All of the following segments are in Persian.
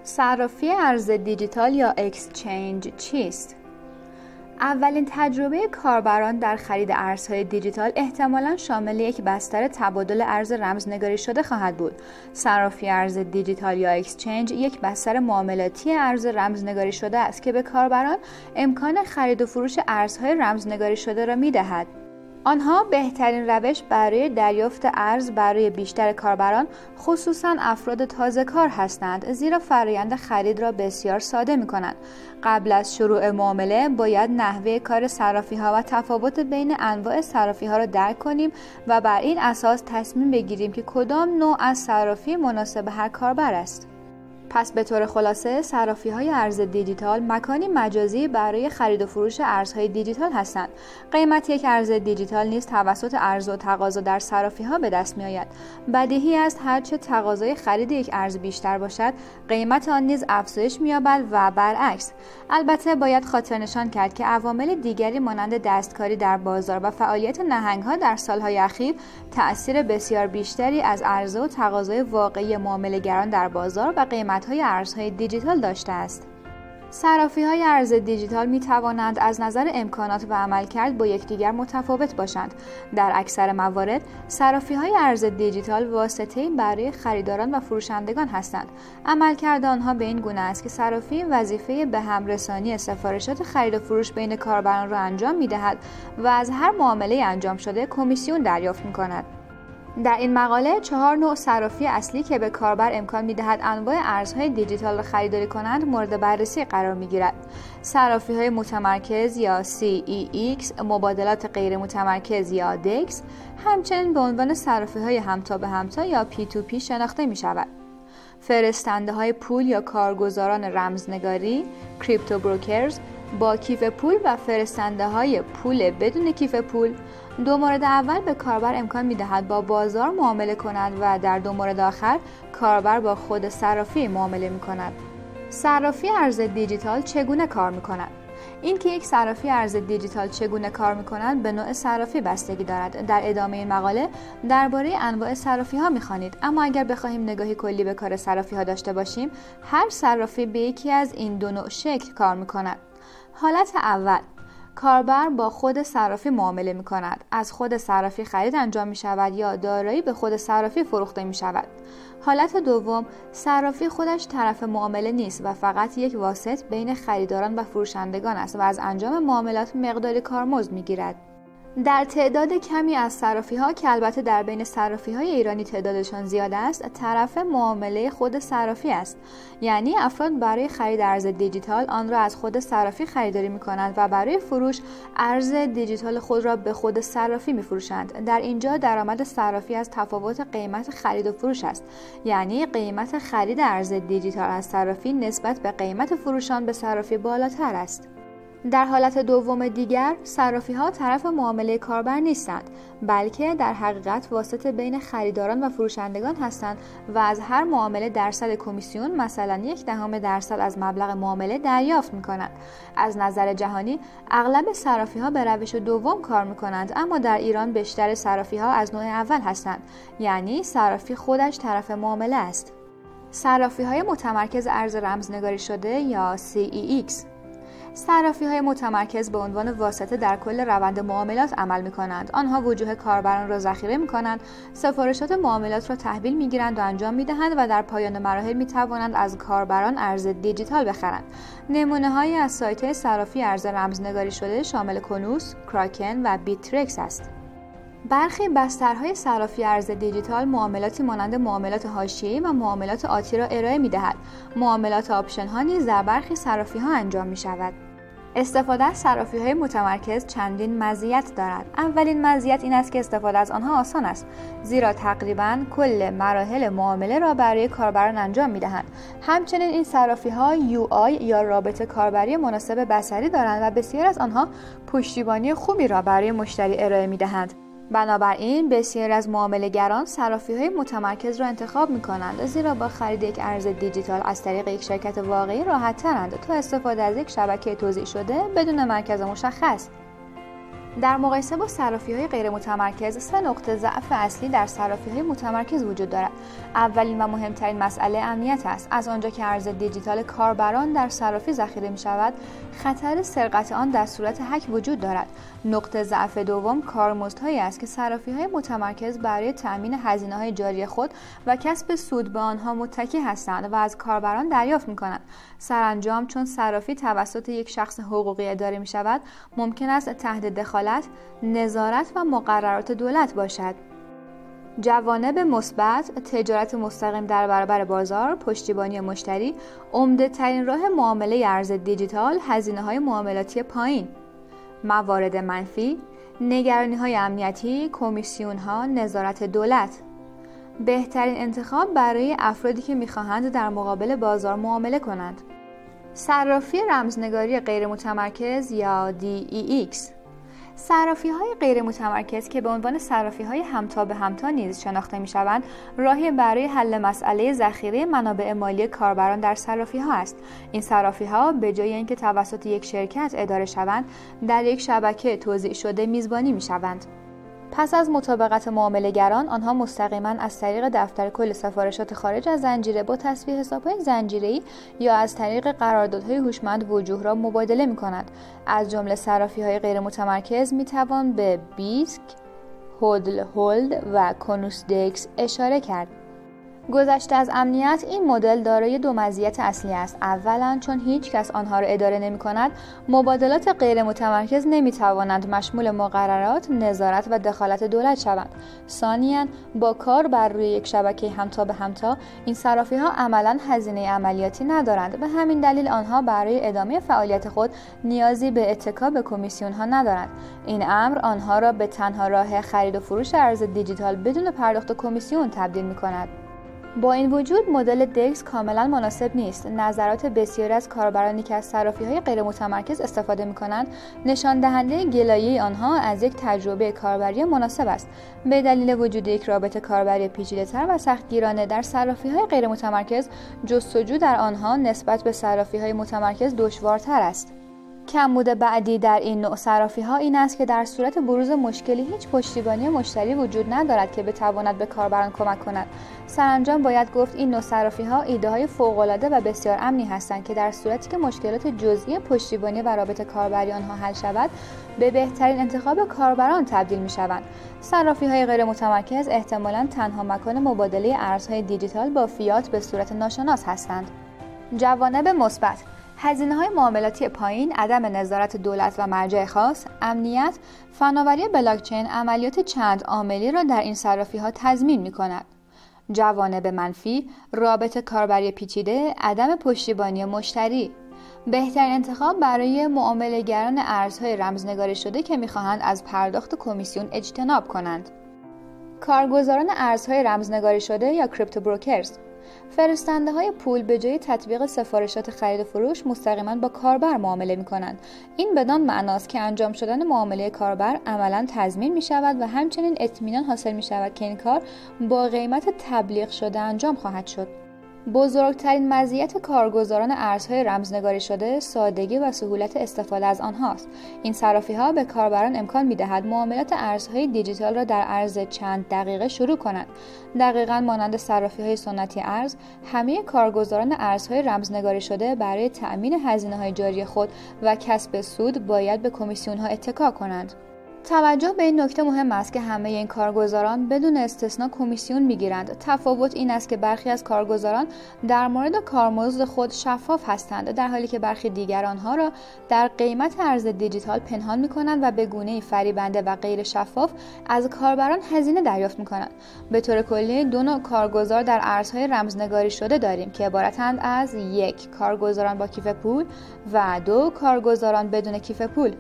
صرافی ارز دیجیتال یا اکسچنج چیست؟ اولین تجربه کاربران در خرید ارزهای دیجیتال احتمالاً شامل یک بستر تبادل ارز رمزنگاری شده خواهد بود. صرافی ارز دیجیتال یا اکسچنج یک بستر معاملاتی ارز رمزنگاری شده است که به کاربران امکان خرید و فروش ارزهای رمزنگاری شده را می‌دهد. آنها بهترین روش برای دریافت ارز برای بیشتر کاربران، خصوصاً افراد تازه کار هستند، زیرا فرآیند خرید را بسیار ساده می‌کنند. قبل از شروع معامله باید نحوه کار صرافی‌ها و تفاوت بین انواع صرافی‌ها را درک کنیم و بر این اساس تصمیم بگیریم که کدام نوع از صرافی مناسب هر کاربر است. پس به طور خلاصه صرافی‌های ارز دیجیتال مکانی مجازی برای خرید و فروش ارزهای دیجیتال هستند. قیمت یک ارز دیجیتال نیز توسط عرضه و تقاضا در صرافی‌ها به دست می‌آید. بدیهی است هرچه تقاضای خرید یک ارز بیشتر باشد، قیمت آن نیز افزایش می‌یابد و برعکس. البته باید خاطر نشان کرد که عوامل دیگری مانند دستکاری در بازار و فعالیت نهنگ‌ها در سال‌های اخیر تأثیر بسیار بیشتری از عرضه و تقاضای واقعی معامله‌گران در بازار و قیمت‌های ارزهای دیجیتال داشته است. صرافی‌های ارز دیجیتال می توانند از نظر امکانات و عملکرد با یکدیگر متفاوت باشند. در اکثر موارد صرافی‌های ارز دیجیتال واسطه‌ای برای خریداران و فروشندگان هستند. عملکرد آنها به این گونه است که صرافی وظیفه به هم رسانی سفارشات خرید و فروش بین کاربران را انجام می‌دهد و از هر معامله انجام شده کمیسیون دریافت می‌کند. در این مقاله 4 نوع صرافی اصلی که به کاربر امکان می‌دهد انواع ارزهای دیجیتال را خریداری کنند مورد بررسی قرار می‌گیرد. صرافی‌های متمرکز یا CEX، مبادلات غیر متمرکز یا DEX، همچنین به عنوان صرافی‌های همتا به همتا یا P2P شناخته می‌شود. فرستنده‌های پول یا کارگزاران رمزنگاری، کریپتو بروکرز، با کیف پول و فرستنده‌های پول بدون کیف پول. دو مورد اول به کاربر امکان می‌دهد با بازار معامله کند و در دو مورد آخر کاربر با خود صرافی معامله می‌کند. صرافی ارز دیجیتال چگونه کار می‌کند؟ اینکه یک صرافی ارز دیجیتال چگونه کار می‌کند به نوع صرافی بستگی دارد. در ادامه این مقاله درباره انواع صرافی‌ها می‌خوانید، اما اگر بخواهیم نگاهی کلی به کار صرافی‌ها داشته باشیم، هر صرافی به یکی از این دو نوع شکل کار می‌کند. حالت اول، کاربر با خود صرافی معامله می کند. از خود صرافی خرید انجام می شود یا دارایی به خود صرافی فروخته می شود. حالت دوم، صرافی خودش طرف معامله نیست و فقط یک واسط بین خریداران و فروشندگان است و از انجام معاملات مقداری کارمزد می گیرد. در تعداد کمی از صرافی‌ها که البته در بین صرافی‌های ایرانی تعدادشان زیاد است، طرف معامله خود صرافی است. یعنی افراد برای خرید ارز دیجیتال آن را از خود صرافی خریداری می‌کنند و برای فروش ارز دیجیتال خود را به خود صرافی می‌فروشند. در اینجا درآمد صرافی از تفاوت قیمت خرید و فروش است. یعنی قیمت خرید ارز دیجیتال از صرافی نسبت به قیمت فروش آن به صرافی بالاتر است. در حالت دوم دیگر، صرافی‌ها طرف معامله کاربر نیستند، بلکه در حقیقت واسطه بین خریداران و فروشندگان هستند و از هر معامله درصد کمیسیون مثلا 0.1% از مبلغ معامله دریافت می‌کنند. از نظر جهانی، اغلب صرافی‌ها به روش دوم کار می‌کنند، اما در ایران بیشتر صرافی‌ها از نوع اول هستند، یعنی صرافی خودش طرف معامله است. صرافی‌های متمرکز ارز رمزنگاری شده یا CEX. صرافی‌های متمرکز به عنوان واسطه در کل روند معاملات عمل می‌کنند. آنها وجوه کاربران را ذخیره می‌کنند، سفارشات معاملات را تحویل می‌گیرند و انجام می‌دهند و در پایان مراحل می‌توانند از کاربران ارز دیجیتال بخرند. نمونه‌هایی از سایت‌های صرافی ارز رمزنگاری شده شامل کنوس، کراکن و بیترکس است. برخی بسترهای صرافی ارز دیجیتال معاملاتی مانند معاملات حاشیه‌ای و معاملات آتی را ارائه می‌دهد. معاملات آپشن‌ها نیز در برخی صرافی‌ها انجام می‌شود. استفاده از صرافی‌های متمرکز چندین مزیت دارد. اولین مزیت این است که استفاده از آنها آسان است، زیرا تقریباً کل مراحل معامله را برای کاربران انجام می‌دهند. همچنین این صرافی‌ها UI یا رابط کاربری مناسب بصری دارند و بسیار از آنها پشتیبانی خوبی را برای مشتری ارائه می‌دهند. بنابراین بسیاری از معامله‌گران صرافی‌های متمرکز را انتخاب می‌کنند، زیرا با خرید یک ارز دیجیتال از طریق یک شرکت واقعی راحت‌ترند تا استفاده از یک شبکه توزیع شده بدون مرکز مشخص. در مقایسه با صرافی‌های غیر متمرکز، 3 نقطه ضعف اصلی در صرافی‌های متمرکز وجود دارد. اولین و مهمترین مسئله امنیت است. از آنجا که ارز دیجیتال کاربران در صرافی ذخیره می‌شود، خطر سرقت آن در صورت هک وجود دارد. نقطه ضعف دوم کارمزدهایی است که صرافی‌های متمرکز برای تأمین هزینه‌های جاری خود و کسب سود به آنها متکی هستند و از کاربران دریافت می‌کنند. سرانجام چون صرافی توسط یک شخص حقوقی اداره می‌شود، ممکن است تحت دخالت، نظارت و مقررات دولت باشد. جوانب مثبت: تجارت مستقیم در برابر بازار، پشتیبانی مشتری، عمده‌ترین راه معامله ارز دیجیتال، هزینه‌های معاملاتی پایین. موارد منفی: نگرانی‌های امنیتی، کمیسیون‌ها، نظارت دولت. بهترین انتخاب برای افرادی که می‌خواهند در مقابل بازار معامله کنند. صرافی رمزنگاری غیر متمرکز یا DEX. صرافی‌های غیر متمرکز که به عنوان صرافی‌های همتا به همتا نیز شناخته می‌شوند، راهی برای حل مسئله ذخیره منابع مالی کاربران در صرافی‌ها است. این صرافی‌ها به جای اینکه توسط یک شرکت اداره شوند، در یک شبکه توزیع شده میزبانی می‌شوند. پس از مطابقت معامله‌گران، آنها مستقیما از طریق دفتر کل سفارشات خارج از زنجیره با تصفیه حساب‌های زنجیره‌ای یا از طریق قراردادهای هوشمند وجوه را مبادله می‌کنند. از جمله صرافی‌های غیر متمرکز می‌توان به بیسک، هودل هولد و کنوسدکس اشاره کرد. گذشته از امنیت، این مدل دارای 2 مزیت اصلی است. اولا چون هیچ کس آنها را اداره نمی‌کند، مبادلات غیر متمرکز نمی‌توانند مشمول مقررات، نظارت و دخالت دولت شوند. ثانیاً با کار بر روی یک شبکه همتا به همتا، این صرافی‌ها عملاً هزینه عملیاتی ندارند. به همین دلیل آنها برای ادامه فعالیت خود نیازی به اتکا به کمیسیون‌ها ندارند. این امر آنها را به تنها راه خرید و فروش ارز دیجیتال بدون پرداخت کمیسیون تبدیل می‌کند. با این وجود مدل دکس کاملا مناسب نیست. نظرات بسیاری از کاربرانی که از صرافی‌های غیر متمرکز استفاده می‌کنند نشان دهنده گلایه آنها از یک تجربه کاربری مناسب است. به دلیل وجود یک رابطه کاربری پیچیده‌تر و سختگیرانه در صرافی‌های غیر متمرکز، جستجو در آنها نسبت به صرافی‌های متمرکز دشوارتر است. کمبود بعدی در این نوع صرافی‌ها این است که در صورت بروز مشکلی هیچ پشتیبانی مشتری وجود ندارد که بتواند به کاربران کمک کند. سرانجام باید گفت این نوع صرافی‌ها ایده‌های فوق‌العاده و بسیار امنی هستند که در صورتی که مشکلات جزئی پشتیبانی و رابطه کاربری آنها حل شود، به بهترین انتخاب کاربران تبدیل می‌شوند. صرافی‌های غیر متمرکز احتمالاً تنها مکان مبادله ارزهای دیجیتال با فیات به صورت ناشناس هستند. جوانب مثبت: هزینه‌های معاملاتی پایین، عدم نظارت دولت و مرجع خاص، امنیت. فناوری بلاکچین عملیات چند عاملی را در این صرافی‌ها تضمین می‌کند. جوانب منفی: رابطه کاربری پیچیده، عدم پشتیبانی مشتری. بهترین انتخاب برای معامله‌گران ارزهای رمزنگاری شده که می‌خواهند از پرداخت کمیسیون اجتناب کنند. کارگزاران ارزهای رمزنگاری شده یا کریپتو بروکرز. فرستنده‌های پول به جای تطبیق سفارشات خرید و فروش مستقیما با کاربر معامله می‌کنند. این بدان معناست که انجام شدن معامله کاربر عملاً تضمین می‌شود و همچنین اطمینان حاصل می‌شود که این کار با قیمت تبلیغ شده انجام خواهد شد. بزرگترین مزیت کارگزاران ارزهای رمزنگاری شده سادگی و سهولت استفاده از آنهاست. این صرافی‌ها به کاربران امکان می‌دهد معاملات ارزهای دیجیتال را در عرض چند دقیقه شروع کنند. دقیقاً مانند صرافی‌های سنتی ارز، همه کارگزاران ارزهای رمزنگاری شده برای تأمین هزینه‌های جاری خود و کسب سود باید به کمیسیون‌ها اتکا کنند. توجه به این نکته مهم است که همه این کارگزاران بدون استثنا کمیسیون میگیرند. تفاوت این است که برخی از کارگزاران در مورد کارمزد خود شفاف هستند، در حالی که برخی دیگر آنها را در قیمت ارز دیجیتال پنهان میکنند و به گونه‌ای فریبنده و غیر شفاف از کاربران هزینه دریافت میکنند. به طور کلی دو نوع کارگزار در ارزهای رمزنگاری شده داریم که عبارتند از 1. کارگزاران با کیف پول و 2. کارگزاران بدون کیف پول.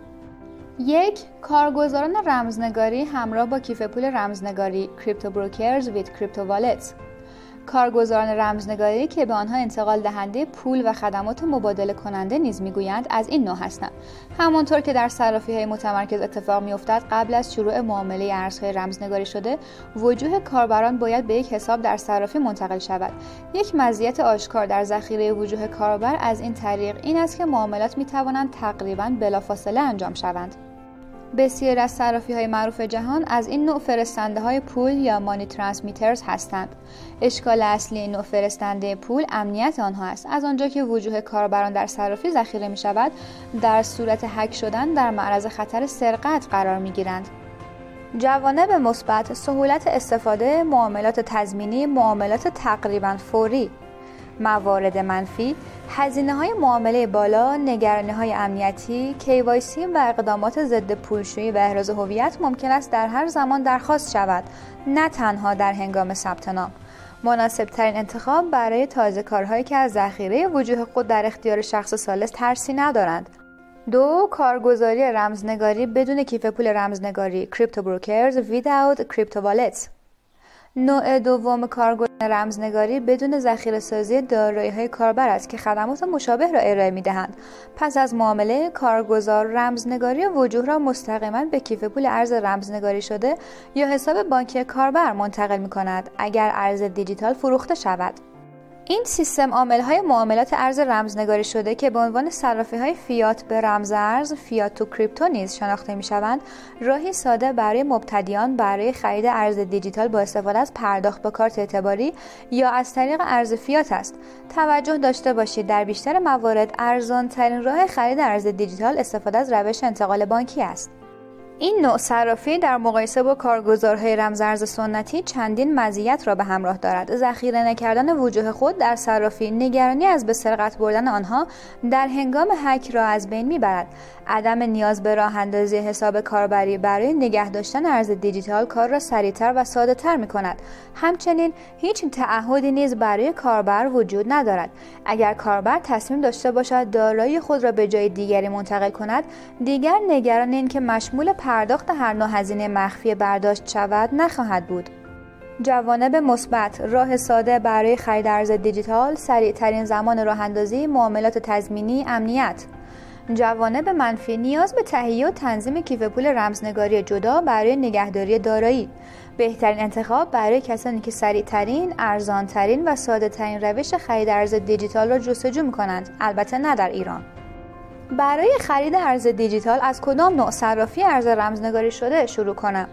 1. کارگزاران رمزنگاری همراه با کیف پول رمزنگاری کریپتو بروکرز ویت کریپتو والتس. کارگزاران رمزنگاری که به آنها انتقال دهنده پول و خدمات مبادله کننده نیز میگویند از این نوع هستند. همانطور که در صرافی‌های متمرکز اتفاق میافتد، قبل از شروع معامله ارزهای رمزنگاری شده وجوه کاربران باید به یک حساب در صرافی منتقل شود. یک مزیت آشکار در ذخیره وجوه کاربر از این طریق این است که معاملات میتوانند تقریباً بلافاصله انجام شوند. بسیاری از صرافی‌های معروف جهان از این نوع فرستنده‌های پول یا مانی ترانسمیترز هستند. اشکال اصلی این نوع فرستنده پول امنیت آنها است. از آنجا که وجوه کاربران در صرافی ذخیره می‌شود، در صورت هک شدن در معرض خطر سرقت قرار می‌گیرند. جوانب مثبت: سهولت استفاده، معاملات تضمینی، معاملات تقریباً فوری. موارد منفی: هزینه‌های معامله بالا، نگرانی‌های امنیتی، KYC و اقدامات ضد پولشویی و احراز هویت ممکن است در هر زمان درخواست شود، نه تنها در هنگام ثبت نام. مناسب‌ترین انتخاب برای تازه‌کارهایی که از ذخیره وجوه خود در اختیار شخص ثالث ترسی ندارند. 2. کارگزاری رمزنگاری بدون کیف پول رمزنگاری Crypto Brokers without Crypto Wallets. نوع دوم کارگزاری رمزنگاری بدون ذخیره‌سازی دارایی‌های کاربر است که خدمات مشابه را ارائه می‌دهند. پس از معامله، کارگزار رمزنگاری وجوه را مستقیما به کیف پول ارز رمزنگاری شده یا حساب بانکی کاربر منتقل می‌کند اگر ارز دیجیتال فروخته شود. این سیستم عامل‌های معاملات ارز رمزنگاری شده که به عنوان صرافی‌های فیات به رمز ارز فیات تو کریپتو نیز شناخته می‌شوند، راهی ساده برای مبتدیان برای خرید ارز دیجیتال با استفاده از پرداخت با کارت اعتباری یا از طریق ارز فیات است. توجه داشته باشید در بیشتر موارد ارزان‌ترین راه خرید ارز دیجیتال استفاده از روش انتقال بانکی است. این نوع صرافی در مقایسه با کارگزارهای رمزارز سنتی چندین مزیت را به همراه دارد. ذخیره نکردن وجوه خود در صرافی نگرانی از به سرقت بردن آنها در هنگام هک را از بین میبرد. عدم نیاز به راه اندازی حساب کاربری برای نگه داشتن ارز دیجیتال کار را سریعتر و ساده تر می کند. همچنین هیچ تعهدی نیز برای کاربر وجود ندارد. اگر کاربر تصمیم داشته باشد دارایی خود را به جای دیگری منتقل کند، دیگر نگران این که مشمول پرداخت هر نوع هزینه مخفی برداشت شود نخواهد بود. جوانب مثبت: راه ساده برای خرید ارز دیجیتال، سریعترین زمان راه اندازی، معاملات تضمینی، امنیت. جوانب منفی: نیاز به تهیه و تنظیم کیف پول رمزنگاری جدا برای نگهداری دارایی. بهترین انتخاب برای کسانی که سریعترین، ارزانترین و ساده ترین روش خرید ارز دیجیتال را جستجو می‌کنند، البته نه در ایران. برای خرید ارز دیجیتال از کدام نوع صرافی ارز رمزنگاری شده شروع کنم؟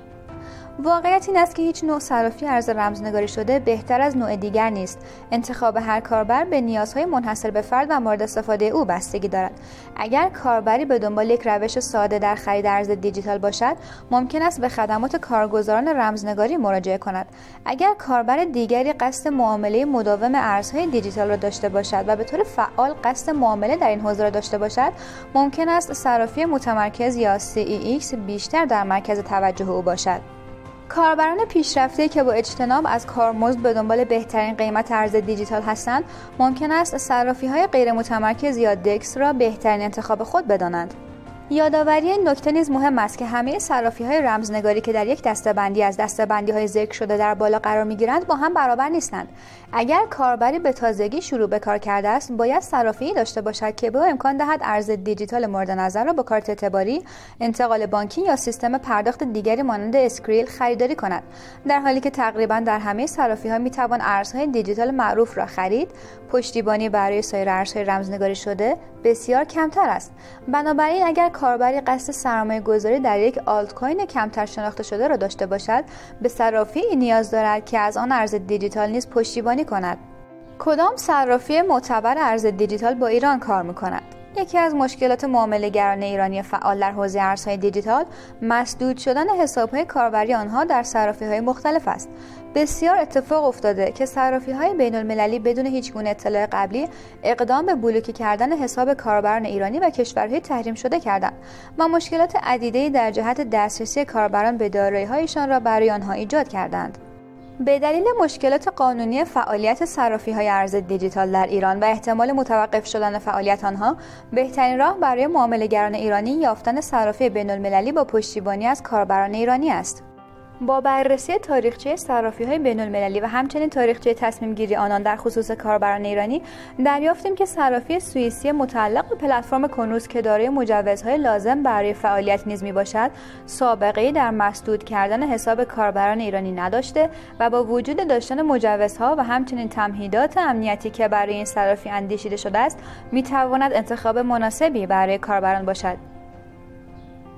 واقعیت این است که هیچ نوع صرافی ارز رمزنگاری شده بهتر از نوع دیگر نیست. انتخاب هر کاربر به نیازهای منحصر به فرد و مورد استفاده او بستگی دارد. اگر کاربری به دنبال یک روش ساده در خرید ارز دیجیتال باشد، ممکن است به خدمات کارگزاران رمزنگاری مراجعه کند. اگر کاربر دیگری قصد معامله مداوم ارزهای دیجیتال را داشته باشد و به طور فعال قصد معامله در این حوزه را داشته باشد، ممکن است صرافی متمرکز یا CEX بیشتر در مرکز توجه او باشد. کاربران پیشرفته که با اجتناب از کارمزد به دنبال بهترین قیمت ارز دیجیتال هستند، ممکن است صرافی‌های غیر متمرکز یا دکس را بهترین انتخاب خود بدانند. یادآوری این نکته نیز مهم است که همه صرافی‌های رمزنگاری که در یک دسته‌بندی از دسته‌بندی‌های ذکر شده در بالا قرار می‌گیرند با هم برابر نیستند. اگر کاربری به تازگی شروع به کار کرده است، باید صرافی‌ای داشته باشد که به او امکان دهد ارز دیجیتال مورد نظر را با کارت اعتباری، انتقال بانکی یا سیستم پرداخت دیگری مانند اسکریل خریداری کند. در حالی که تقریباً در همه صرافی‌ها می‌توان ارزهای دیجیتال معروف را خرید، پشتیبانی برای سایر ارزهای رمزنگاری شده بسیار کمتر است. بنابراین اگر کاربری قصد سرمایه‌گذاری در یک آلت کوین کمتر شناخته شده را داشته باشد، به صرافی نیاز دارد که از آن ارز دیجیتال نیز پشتیبانی کند. کدام صرافی معتبر ارز دیجیتال با ایران کار می‌کند؟ یکی از مشکلات معامله‌گران ایرانی فعال در حوزه ارزهای دیجیتال مسدود شدن حساب‌های کاربری آنها در صرافی‌های مختلف است. بسیار اتفاق افتاده که صرافی‌های بین‌المللی بدون هیچگونه اطلاع قبلی اقدام به بلوکه کردن حساب کاربران ایرانی و کشورهای تحریم شده کردند و مشکلات عدیده‌ای در جهت دسترسی کاربران به دارایی‌هایشان را برای آنها ایجاد کردند. به دلیل مشکلات قانونی فعالیت صرافی‌های ارز دیجیتال در ایران و احتمال متوقف شدن فعالیت آنها، بهترین راه برای معامله‌گران ایرانی یافتن صرافی بین‌المللی با پشتیبانی از کاربران ایرانی است. با بررسی تاریخچه صرافی‌های بین‌المللی و همچنین تاریخچه تصمیم گیری آنان در خصوص کاربران ایرانی، دریافتیم که صرافی سوئیسی متعلق به پلتفرم کنوس که دارای مجوزهای لازم برای فعالیت نیز میباشد، سابقه‌ای در مسدود کردن حساب کاربران ایرانی نداشته و با وجود داشتن مجوزها و همچنین تمهیدات امنیتی که برای این صرافی اندیشیده شده است، میتواند انتخاب مناسبی برای کاربران باشد.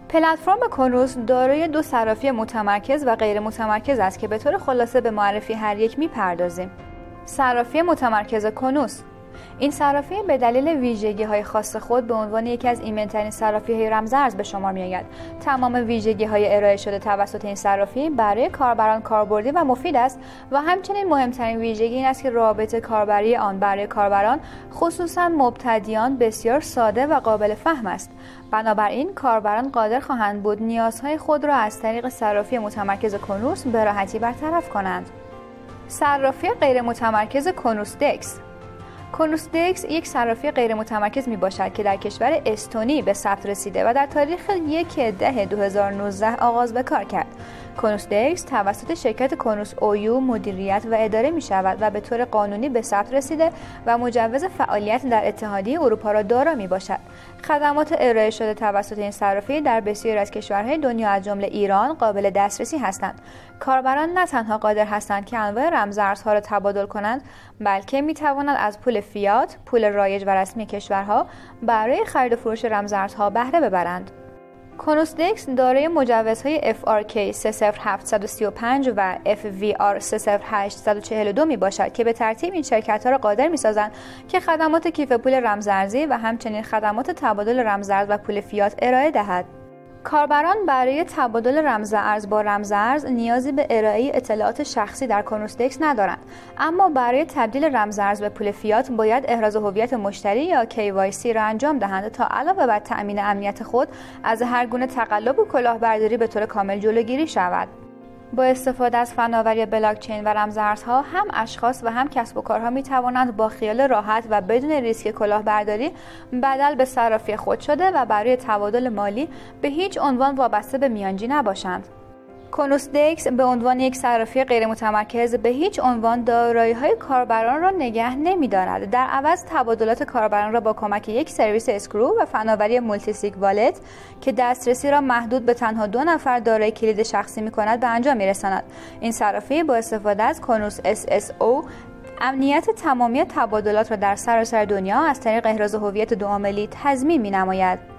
پلتفرم کنوس دارای دو صرافی متمرکز و غیر متمرکز است که به طور خلاصه به معرفی هر یک می‌پردازیم. صرافی متمرکز کنوس. این صرافی به دلیل ویژگی‌های خاص خود به عنوان یکی از ایمن‌ترین صرافی‌های رمزارز به شمار می‌آید. تمام ویژگی‌های ارائه شده توسط این صرافی برای کاربران کاربردی و مفید است و همچنین مهمترین ویژگی این است که رابط کاربری آن برای کاربران خصوصاً مبتدیان بسیار ساده و قابل فهم است. بنابراین کاربران قادر خواهند بود نیازهای خود را از طریق صرافی متمرکز کنوس به راحتی برطرف کنند. صرافی غیر متمرکز کنوس دکس. کنوس دکس یک صرافی غیر متمرکز می باشد که در کشور استونی به ثبت رسیده و در تاریخ 1/10/2019 آغاز به کار کرد. کنوس دکس توسط شرکت کنوس اویو مدیریت و اداره می شود و به طور قانونی به ثبت رسیده و مجوز فعالیت در اتحادیه اروپا را دارا می باشد. خدمات ارائه شده توسط این صرافی در بسیاری از کشورهای دنیا از جمله ایران قابل دسترسی هستند. کاربران نه تنها قادر هستند که انواع رمزارزها را تبادل کنند، بلکه می توانند از پول فیات، پول رایج و رسمی کشورها برای خرید و فروش رمزارزها بهره ببرند. کنوس دکس دارای مجوزهای FRK 30735 و FVR 30842 می باشد که به ترتیب این شرکت‌ها را قادر می‌سازند که خدمات کیف پول رمزارزی و همچنین خدمات تبادل رمزارز و پول فیات ارائه دهد. کاربران برای تبادل رمزارز با رمزارز نیازی به ارائه اطلاعات شخصی در کنوس دکس ندارند، اما برای تبدیل رمزارز به پول فیات باید احراز هویت مشتری یا KYC را انجام دهند تا علاوه بر تأمین امنیت خود از هر گونه تقلب و کلاهبرداری به طور کامل جلوگیری شود. با استفاده از فناوری بلاکچین و رمزارزها هم اشخاص و هم کسب و کارها می توانند با خیال راحت و بدون ریسک کلاهبرداری بدل به صرافی خود شده و برای تبادل مالی به هیچ عنوان وابسته به میانجی نباشند. کنوس دکس به عنوان یک صرافی غیر متمرکز به هیچ عنوان دارایی‌های کاربران را نگه نمی‌دارد. در عوض تبادلات کاربران را با کمک یک سرویس اسکرو و فناوری مولتی سیگ والت که دسترسی را محدود به تنها 2 نفر دارای کلید شخصی می‌کند به انجام می‌رساند. این صرافی با استفاده از کنوس SSO امنیت تمامی تبادلات را در سراسر دنیا از طریق احراز هویت 2 عاملی تضمین می‌نماید.